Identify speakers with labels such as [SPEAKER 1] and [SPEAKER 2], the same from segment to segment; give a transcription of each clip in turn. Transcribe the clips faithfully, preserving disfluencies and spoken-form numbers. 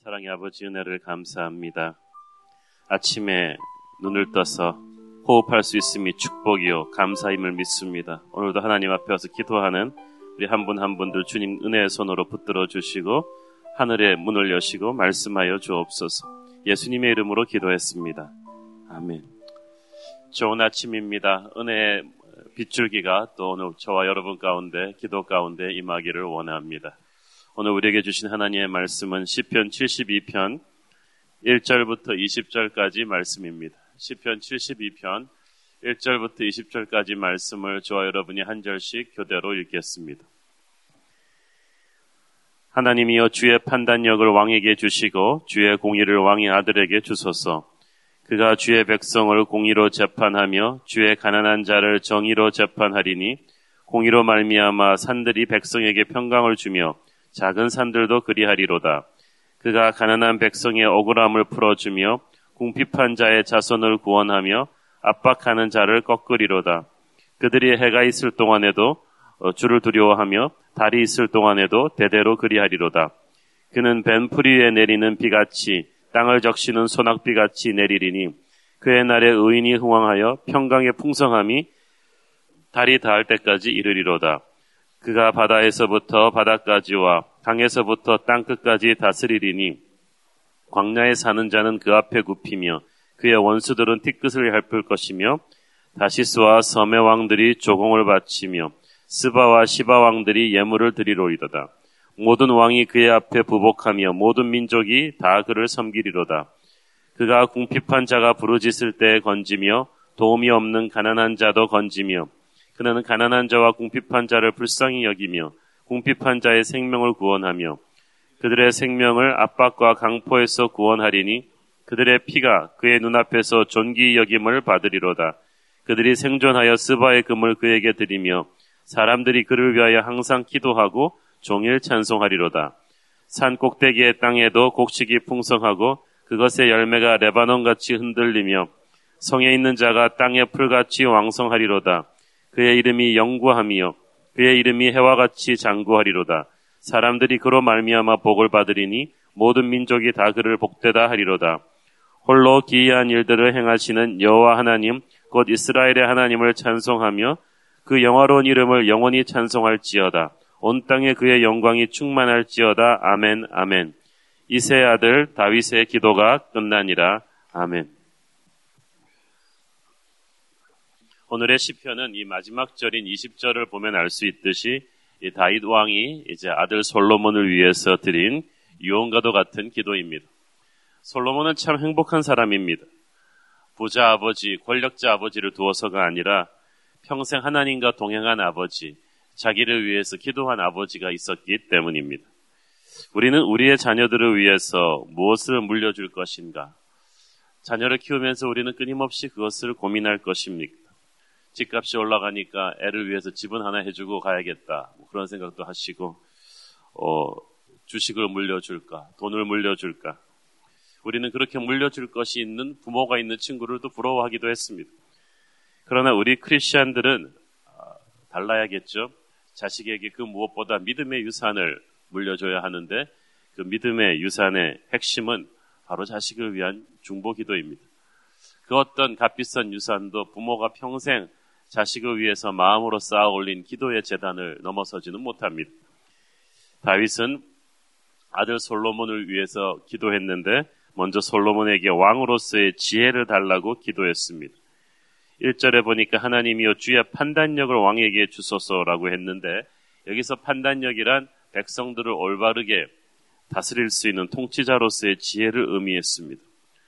[SPEAKER 1] 사랑의 아버지 은혜를 감사합니다. 아침에 눈을 떠서 호흡할 수 있음이 축복이요 감사임을 믿습니다. 오늘도 하나님 앞에 와서 기도하는 우리 한 분 한 분들 주님 은혜의 손으로 붙들어 주시고 하늘의 문을 여시고 말씀하여 주옵소서. 예수님의 이름으로 기도했습니다. 아멘. 좋은 아침입니다. 은혜의 빗줄기가 또 오늘 저와 여러분 가운데 기도 가운데 임하기를 원합니다. 오늘 우리에게 주신 하나님의 말씀은 시편 칠십이 편 일 절부터 이십 절까지 말씀입니다. 시편 칠십이 편 일 절부터 이십 절까지 말씀을 저와 여러분이 한 절씩 교대로 읽겠습니다. 하나님이여 주의 판단력을 왕에게 주시고 주의 공의를 왕의 아들에게 주소서. 그가 주의 백성을 공의로 재판하며 주의 가난한 자를 정의로 재판하리니 공의로 말미암아 산들이 백성에게 평강을 주며 작은 산들도 그리하리로다. 그가 가난한 백성의 억울함을 풀어주며 궁핍한 자의 자손을 구원하며 압박하는 자를 꺾으리로다. 그들이 해가 있을 동안에도 주를 두려워하며 달이 있을 동안에도 대대로 그리하리로다. 그는 벤풀이 위에 내리는 비같이 땅을 적시는 소낙비같이 내리리니 그의 날에 의인이 흥왕하여 평강의 풍성함이 달이 닿을 때까지 이르리로다. 그가 바다에서부터 바다까지와 강에서부터 땅끝까지 다스리리니 광야에 사는 자는 그 앞에 굽히며 그의 원수들은 티끝을 핥을 것이며 다시스와 섬의 왕들이 조공을 바치며 스바와 시바 왕들이 예물을 드리로리로다. 모든 왕이 그의 앞에 부복하며 모든 민족이 다 그를 섬기리로다. 그가 궁핍한 자가 부르짖을 때 건지며 도움이 없는 가난한 자도 건지며 그는 가난한 자와 궁핍한 자를 불쌍히 여기며 궁핍한 자의 생명을 구원하며 그들의 생명을 압박과 강포에서 구원하리니 그들의 피가 그의 눈앞에서 존귀 여김을 받으리로다. 그들이 생존하여 스바의 금을 그에게 드리며 사람들이 그를 위하여 항상 기도하고 종일 찬송하리로다. 산 꼭대기의 땅에도 곡식이 풍성하고 그것의 열매가 레바논같이 흔들리며 성에 있는 자가 땅의 풀같이 왕성하리로다. 그의 이름이 영구하며 그의 이름이 해와 같이 장구하리로다. 사람들이 그로 말미암아 복을 받으리니 모든 민족이 다 그를 복되다 하리로다. 홀로 기이한 일들을 행하시는 여호와 하나님 곧 이스라엘의 하나님을 찬송하며 그 영화로운 이름을 영원히 찬송할지어다. 온 땅에 그의 영광이 충만할지어다. 아멘 아멘. 이새의 아들 다윗의 기도가 끝나니라. 아멘. 오늘의 시편은 이 마지막 절인 이십 절을 보면 알 수 있듯이 이 다윗 왕이 이제 아들 솔로몬을 위해서 드린 유언과도 같은 기도입니다. 솔로몬은 참 행복한 사람입니다. 부자 아버지, 권력자 아버지를 두어서가 아니라 평생 하나님과 동행한 아버지, 자기를 위해서 기도한 아버지가 있었기 때문입니다. 우리는 우리의 자녀들을 위해서 무엇을 물려줄 것인가? 자녀를 키우면서 우리는 끊임없이 그것을 고민할 것입니까? 집값이 올라가니까 애를 위해서 집은 하나 해주고 가야겠다. 뭐 그런 생각도 하시고, 어, 주식을 물려줄까? 돈을 물려줄까? 우리는 그렇게 물려줄 것이 있는 부모가 있는 친구를 또 부러워하기도 했습니다. 그러나 우리 크리스찬들은 달라야겠죠. 자식에게 그 무엇보다 믿음의 유산을 물려줘야 하는데 그 믿음의 유산의 핵심은 바로 자식을 위한 중보기도입니다. 그 어떤 값비싼 유산도 부모가 평생 자식을 위해서 마음으로 쌓아 올린 기도의 재단을 넘어서지는 못합니다. 다윗은 아들 솔로몬을 위해서 기도했는데 먼저 솔로몬에게 왕으로서의 지혜를 달라고 기도했습니다. 일 절에 보니까 하나님이여 주의 판단력을 왕에게 주소서라고 했는데 여기서 판단력이란 백성들을 올바르게 다스릴 수 있는 통치자로서의 지혜를 의미했습니다.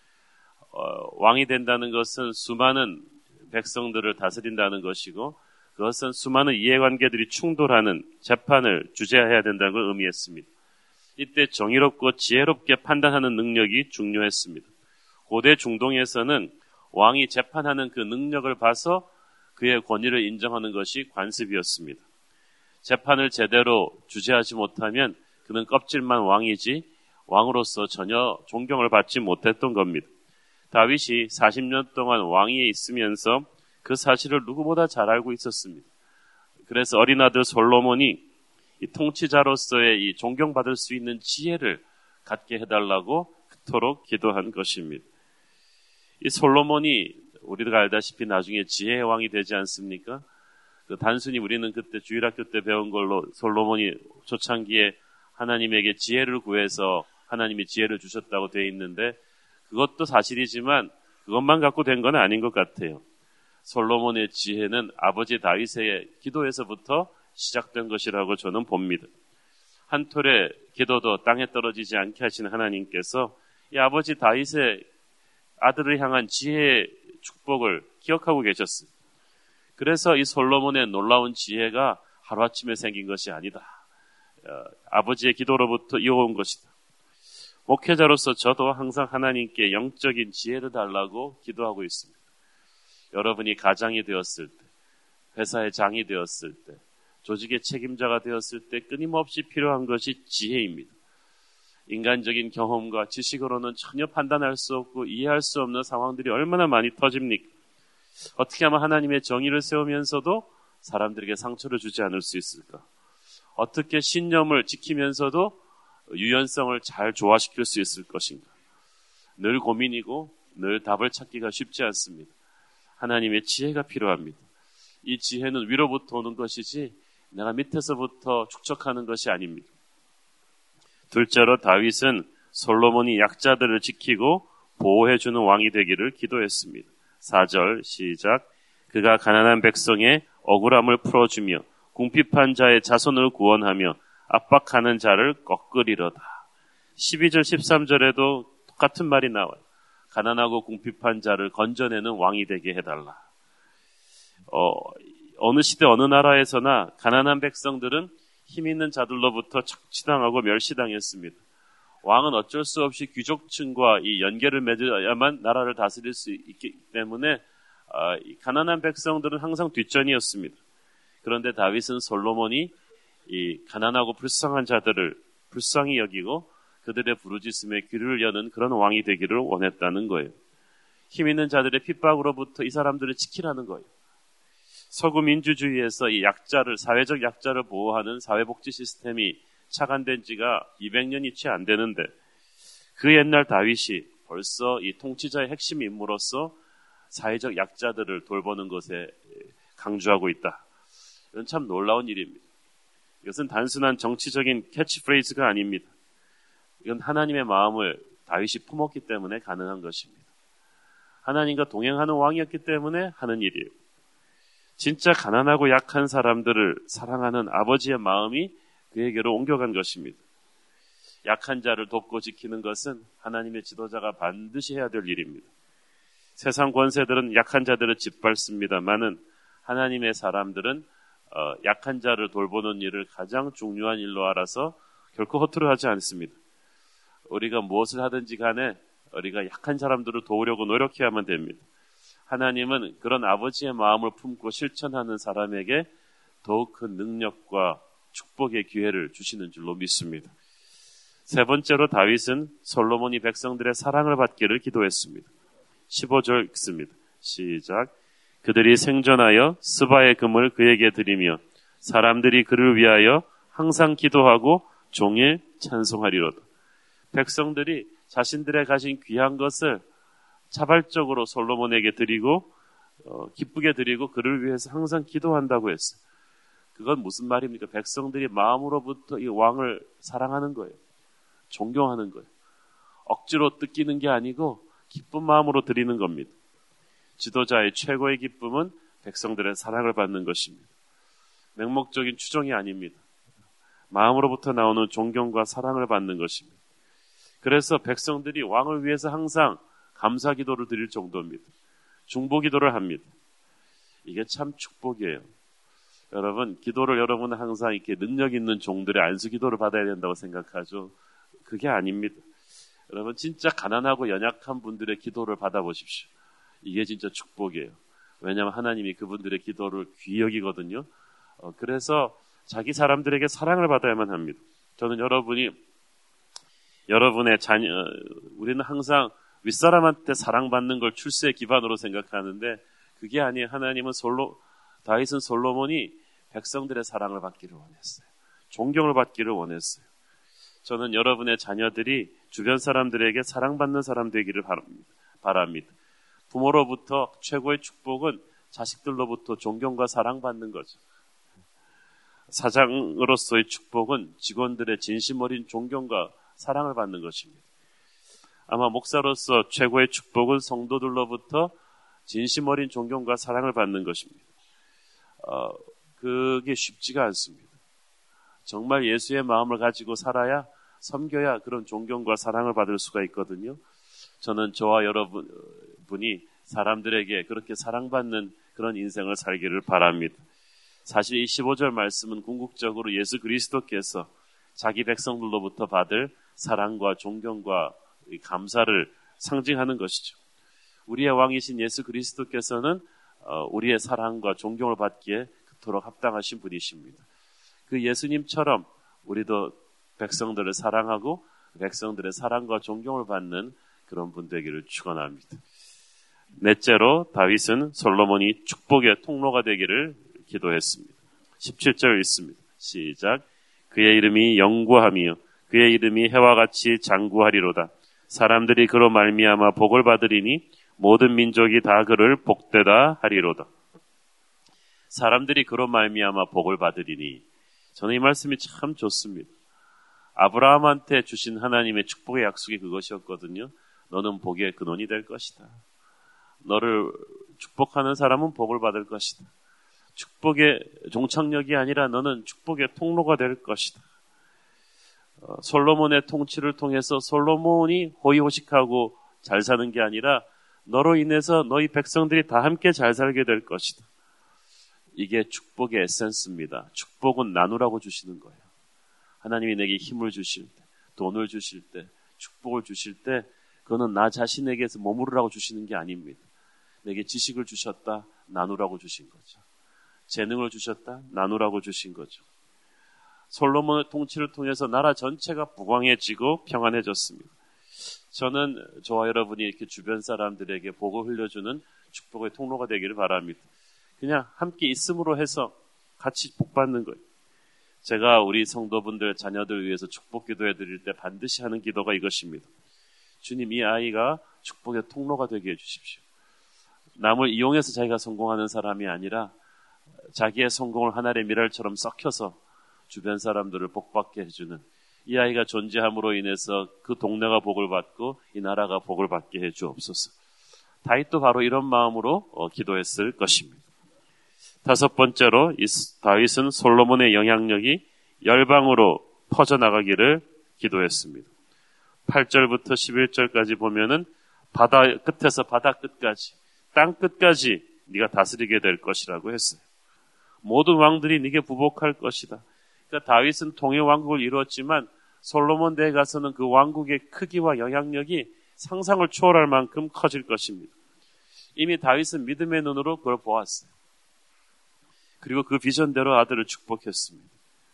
[SPEAKER 1] 어, 왕이 된다는 것은 수많은 백성들을 다스린다는 것이고 그것은 수많은 이해관계들이 충돌하는 재판을 주재해야 된다는 걸 의미했습니다. 이때 정의롭고 지혜롭게 판단하는 능력이 중요했습니다. 고대 중동에서는 왕이 재판하는 그 능력을 봐서 그의 권위를 인정하는 것이 관습이었습니다. 재판을 제대로 주재하지 못하면 그는 껍질만 왕이지 왕으로서 전혀 존경을 받지 못했던 겁니다. 다윗이 사십 년 동안 왕위에 있으면서 그 사실을 누구보다 잘 알고 있었습니다. 그래서 어린 아들 솔로몬이 이 통치자로서의 이 존경받을 수 있는 지혜를 갖게 해달라고 그토록 기도한 것입니다. 이 솔로몬이 우리가 알다시피 나중에 지혜의 왕이 되지 않습니까? 그 단순히 우리는 그때 주일학교 때 배운 걸로 솔로몬이 초창기에 하나님에게 지혜를 구해서 하나님이 지혜를 주셨다고 되어 있는데, 그것도 사실이지만 그것만 갖고 된 건 아닌 것 같아요. 솔로몬의 지혜는 아버지 다윗의 기도에서부터 시작된 것이라고 저는 봅니다. 한 톨의 기도도 땅에 떨어지지 않게 하시는 하나님께서 이 아버지 다윗의 아들을 향한 지혜의 축복을 기억하고 계셨어요. 그래서 이 솔로몬의 놀라운 지혜가 하루아침에 생긴 것이 아니다. 어, 아버지의 기도로부터 이어온 것이다. 목회자로서 저도 항상 하나님께 영적인 지혜를 달라고 기도하고 있습니다. 여러분이 가장이 되었을 때, 회사의 장이 되었을 때, 조직의 책임자가 되었을 때 끊임없이 필요한 것이 지혜입니다. 인간적인 경험과 지식으로는 전혀 판단할 수 없고 이해할 수 없는 상황들이 얼마나 많이 터집니까? 어떻게 하면 하나님의 정의를 세우면서도 사람들에게 상처를 주지 않을 수 있을까? 어떻게 신념을 지키면서도 유연성을 잘 조화시킬 수 있을 것인가? 늘 고민이고 늘 답을 찾기가 쉽지 않습니다. 하나님의 지혜가 필요합니다. 이 지혜는 위로부터 오는 것이지 내가 밑에서부터 축적하는 것이 아닙니다. 둘째로 다윗은 솔로몬이 약자들을 지키고 보호해주는 왕이 되기를 기도했습니다. 사 절 시작. 그가 가난한 백성의 억울함을 풀어주며 궁핍한 자의 자손을 구원하며 압박하는 자를 꺾으리로다. 십이 절 십삼 절에도 똑같은 말이 나와요. 가난하고 궁핍한 자를 건져내는 왕이 되게 해달라. 어, 어느 시대 어느 나라에서나 가난한 백성들은 힘 있는 자들로부터 착취당하고 멸시당했습니다. 왕은 어쩔 수 없이 귀족층과 이 연계를 맺어야만 나라를 다스릴 수 있기 때문에 어, 이 가난한 백성들은 항상 뒷전이었습니다. 그런데 다윗은 솔로몬이 이 가난하고 불쌍한 자들을 불쌍히 여기고 그들의 부르짖음에 귀를 여는 그런 왕이 되기를 원했다는 거예요. 힘 있는 자들의 핍박으로부터 이 사람들을 지키라는 거예요. 서구 민주주의에서 이 약자를, 사회적 약자를 보호하는 사회복지 시스템이 착안된 지가 이백 년이 채 안 되는데 그 옛날 다윗이 벌써 이 통치자의 핵심 인물로서 사회적 약자들을 돌보는 것에 강조하고 있다. 이건 참 놀라운 일입니다. 이것은 단순한 정치적인 캐치프레이즈가 아닙니다. 이건 하나님의 마음을 다윗이 품었기 때문에 가능한 것입니다. 하나님과 동행하는 왕이었기 때문에 하는 일이에요. 진짜 가난하고 약한 사람들을 사랑하는 아버지의 마음이 그에게로 옮겨간 것입니다. 약한 자를 돕고 지키는 것은 하나님의 지도자가 반드시 해야 될 일입니다. 세상 권세들은 약한 자들을 짓밟습니다만은 하나님의 사람들은 어, 약한 자를 돌보는 일을 가장 중요한 일로 알아서 결코 허투루 하지 않습니다. 우리가 무엇을 하든지 간에 우리가 약한 사람들을 도우려고 노력해야만 됩니다. 하나님은 그런 아버지의 마음을 품고 실천하는 사람에게 더욱 큰 능력과 축복의 기회를 주시는 줄로 믿습니다. 세 번째로 다윗은 솔로몬이 백성들의 사랑을 받기를 기도했습니다. 십오 절 읽습니다. 시작. 그들이 생존하여 스바의 금을 그에게 드리며 사람들이 그를 위하여 항상 기도하고 종일 찬송하리로다. 백성들이 자신들의 가진 귀한 것을 자발적으로 솔로몬에게 드리고 어, 기쁘게 드리고 그를 위해서 항상 기도한다고 했어요. 그건 무슨 말입니까? 백성들이 마음으로부터 이 왕을 사랑하는 거예요. 존경하는 거예요. 억지로 뜯기는 게 아니고 기쁜 마음으로 드리는 겁니다. 지도자의 최고의 기쁨은 백성들의 사랑을 받는 것입니다. 맹목적인 추종이 아닙니다. 마음으로부터 나오는 존경과 사랑을 받는 것입니다. 그래서 백성들이 왕을 위해서 항상 감사 기도를 드릴 정도입니다. 중보 기도를 합니다. 이게 참 축복이에요. 여러분, 기도를 여러분은 항상 이렇게 능력 있는 종들의 안수 기도를 받아야 된다고 생각하죠. 그게 아닙니다. 여러분, 진짜 가난하고 연약한 분들의 기도를 받아보십시오. 이게 진짜 축복이에요. 왜냐하면 하나님이 그분들의 기도를 귀히 여기거든요. 어, 그래서 자기 사람들에게 사랑을 받아야만 합니다. 저는 여러분이 여러분의 자녀, 우리는 항상 윗사람한테 사랑받는 걸 출세의 기반으로 생각하는데 그게 아니에요. 하나님은 솔로, 다윗은 솔로몬이 백성들의 사랑을 받기를 원했어요. 존경을 받기를 원했어요. 저는 여러분의 자녀들이 주변 사람들에게 사랑받는 사람 되기를 바랍니다. 부모로부터 최고의 축복은 자식들로부터 존경과 사랑받는 거죠. 사장으로서의 축복은 직원들의 진심 어린 존경과 사랑을 받는 것입니다. 아마 목사로서 최고의 축복은 성도들로부터 진심 어린 존경과 사랑을 받는 것입니다. 어, 그게 쉽지가 않습니다. 정말 예수의 마음을 가지고 살아야, 섬겨야 그런 존경과 사랑을 받을 수가 있거든요. 저는 저와 여러분이 사람들에게 그렇게 사랑받는 그런 인생을 살기를 바랍니다. 사실 이 십오 절 말씀은 궁극적으로 예수 그리스도께서 자기 백성들로부터 받을 사랑과 존경과 감사를 상징하는 것이죠. 우리의 왕이신 예수 그리스도께서는 우리의 사랑과 존경을 받기에 그토록 합당하신 분이십니다. 그 예수님처럼 우리도 백성들을 사랑하고 백성들의 사랑과 존경을 받는 그런 분 되기를 축원합니다. 넷째로 다윗은 솔로몬이 축복의 통로가 되기를 기도했습니다. 십칠 절 있습니다. 시작. 그의 이름이 영구하며 그의 이름이 해와 같이 장구하리로다. 사람들이 그로 말미암아 복을 받으리니 모든 민족이 다 그를 복되다 하리로다. 사람들이 그로 말미암아 복을 받으리니, 저는 이 말씀이 참 좋습니다. 아브라함한테 주신 하나님의 축복의 약속이 그것이었거든요. 너는 복의 근원이 될 것이다. 너를 축복하는 사람은 복을 받을 것이다. 축복의 종착역이 아니라 너는 축복의 통로가 될 것이다. 어, 솔로몬의 통치를 통해서 솔로몬이 호의호식하고 잘 사는 게 아니라 너로 인해서 너희 백성들이 다 함께 잘 살게 될 것이다. 이게 축복의 에센스입니다. 축복은 나누라고 주시는 거예요. 하나님이 내게 힘을 주실 때, 돈을 주실 때, 축복을 주실 때 그거는 나 자신에게서 머무르라고 주시는 게 아닙니다. 내게 지식을 주셨다, 나누라고 주신 거죠. 재능을 주셨다, 나누라고 주신 거죠. 솔로몬의 통치를 통해서 나라 전체가 부강해지고 평안해졌습니다. 저는 저와 여러분이 이렇게 주변 사람들에게 복을 흘려주는 축복의 통로가 되기를 바랍니다. 그냥 함께 있음으로 해서 같이 복받는 거예요. 제가 우리 성도분들, 자녀들 위해서 축복 기도해 드릴 때 반드시 하는 기도가 이것입니다. 주님, 이 아이가 축복의 통로가 되게 해주십시오. 남을 이용해서 자기가 성공하는 사람이 아니라 자기의 성공을 하늘의 미랄처럼 썩혀서 주변 사람들을 복받게 해주는, 이 아이가 존재함으로 인해서 그 동네가 복을 받고 이 나라가 복을 받게 해주옵소서. 다윗도 바로 이런 마음으로 어, 기도했을 것입니다. 다섯 번째로 이 다윗은 솔로몬의 영향력이 열방으로 퍼져나가기를 기도했습니다. 팔 절부터 십일 절까지 보면은 바다 끝에서 바다 끝까지, 땅 끝까지 네가 다스리게 될 것이라고 했어요. 모든 왕들이 네게 부복할 것이다. 그러니까 다윗은 통일 왕국을 이루었지만 솔로몬 대에 가서는 그 왕국의 크기와 영향력이 상상을 초월할 만큼 커질 것입니다. 이미 다윗은 믿음의 눈으로 그걸 보았어요. 그리고 그 비전대로 아들을 축복했습니다.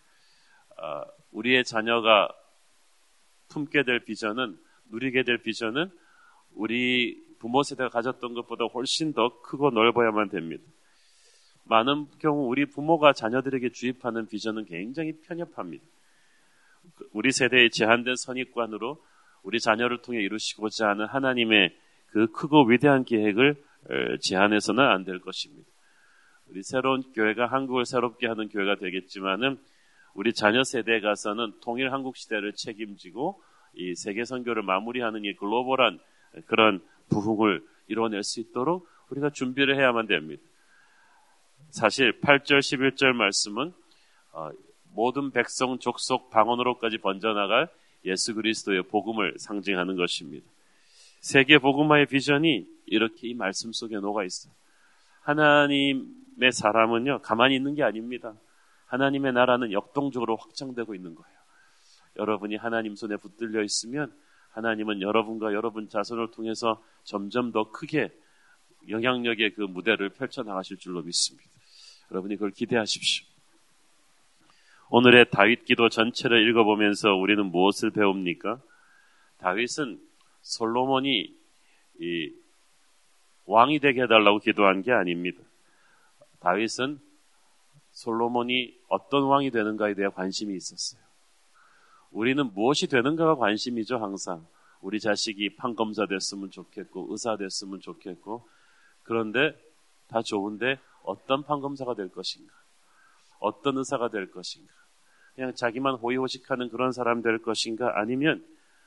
[SPEAKER 1] 아, 우리의 자녀가 품게 될 비전은, 누리게 될 비전은 우리 부모 세대가 가졌던 것보다 훨씬 더 크고 넓어야만 됩니다. 많은 경우 우리 부모가 자녀들에게 주입하는 비전은 굉장히 편협합니다. 우리 세대의 제한된 선입관으로 우리 자녀를 통해 이루시고자 하는 하나님의 그 크고 위대한 계획을 제한해서는 안 될 것입니다. 우리 새로운 교회가 한국을 새롭게 하는 교회가 되겠지만은 우리 자녀 세대에 가서는 통일 한국 시대를 책임지고 이 세계 선교를 마무리하는 이 글로벌한 그런 부흥을 이뤄낼 수 있도록 우리가 준비를 해야만 됩니다. 사실 팔 절 십일 절 말씀은 어, 모든 백성 족속 방언으로까지 번져나갈 예수 그리스도의 복음을 상징하는 것입니다. 세계 복음화의 비전이 이렇게 이 말씀 속에 녹아 있어요. 하나님의 사람은요, 가만히 있는 게 아닙니다. 하나님의 나라는 역동적으로 확장되고 있는 거예요. 여러분이 하나님 손에 붙들려 있으면 하나님은 여러분과 여러분 자손을 통해서 점점 더 크게 영향력의 그 무대를 펼쳐나가실 줄로 믿습니다. 여러분이 그걸 기대하십시오. 오늘의 다윗 기도 전체를 읽어보면서 우리는 무엇을 배웁니까? 다윗은 솔로몬이 이 왕이 되게 해달라고 기도한 게 아닙니다. 다윗은 솔로몬이 어떤 왕이 되는가에 대해 관심이 있었어요. 우리는 무엇이 되는가가 관심이죠, 항상. 우리 자식이 판검사 됐으면 좋겠고, 의사 됐으면 좋겠고, 그런데 다 좋은데 어떤 판검사가 될 것인가? 어떤 의사가 될 것인가? 그냥 자기만 호의호식하는 그런 사람 될 것인가? 아니면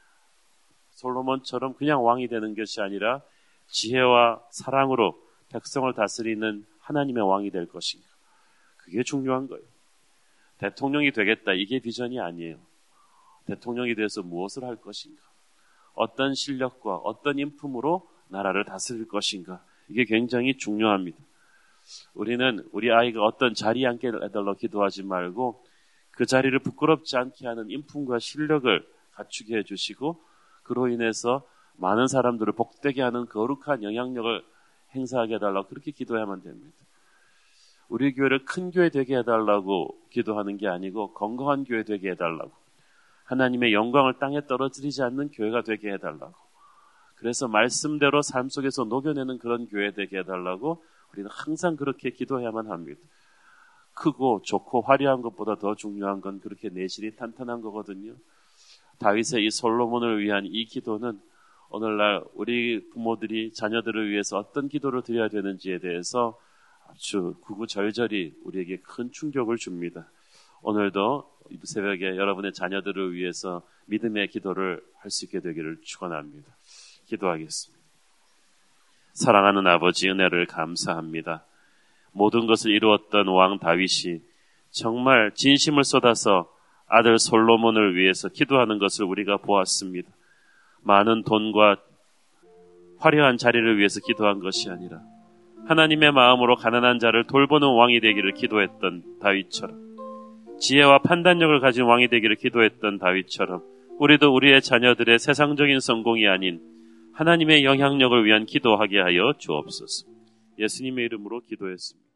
[SPEAKER 1] 솔로몬처럼 그냥 왕이 되는 것이 아니라 지혜와 사랑으로 백성을 다스리는 하나님의 왕이 될 것인가? 그게 중요한 거예요. 대통령이 되겠다, 이게 비전이 아니에요. 대통령이 돼서 무엇을 할 것인가? 어떤 실력과 어떤 인품으로 나라를 다스릴 것인가? 이게 굉장히 중요합니다. 우리는 우리 아이가 어떤 자리에 앉게 해달라고 기도하지 말고 그 자리를 부끄럽지 않게 하는 인품과 실력을 갖추게 해주시고 그로 인해서 많은 사람들을 복되게 하는 거룩한 영향력을 행사하게 해달라고 그렇게 기도해야만 됩니다. 우리 교회를 큰 교회 되게 해달라고 기도하는 게 아니고 건강한 교회 되게 해달라고, 하나님의 영광을 땅에 떨어뜨리지 않는 교회가 되게 해달라고, 그래서 말씀대로 삶 속에서 녹여내는 그런 교회 되게 해달라고 우리는 항상 그렇게 기도해야만 합니다. 크고 좋고 화려한 것보다 더 중요한 건 그렇게 내실이 탄탄한 거거든요. 다윗의 이 솔로몬을 위한 이 기도는 오늘날 우리 부모들이 자녀들을 위해서 어떤 기도를 드려야 되는지에 대해서 아주 구구절절히 우리에게 큰 충격을 줍니다. 오늘도 이 새벽에 여러분의 자녀들을 위해서 믿음의 기도를 할 수 있게 되기를 축원합니다. 기도하겠습니다. 사랑하는 아버지, 은혜를 감사합니다. 모든 것을 이루었던 왕 다윗이 정말 진심을 쏟아서 아들 솔로몬을 위해서 기도하는 것을 우리가 보았습니다. 많은 돈과 화려한 자리를 위해서 기도한 것이 아니라 하나님의 마음으로 가난한 자를 돌보는 왕이 되기를 기도했던 다윗처럼, 지혜와 판단력을 가진 왕이 되기를 기도했던 다윗처럼 우리도 우리의 자녀들의 세상적인 성공이 아닌 하나님의 영향력을 위한 기도하게 하여 주옵소서. 예수님의 이름으로 기도했습니다.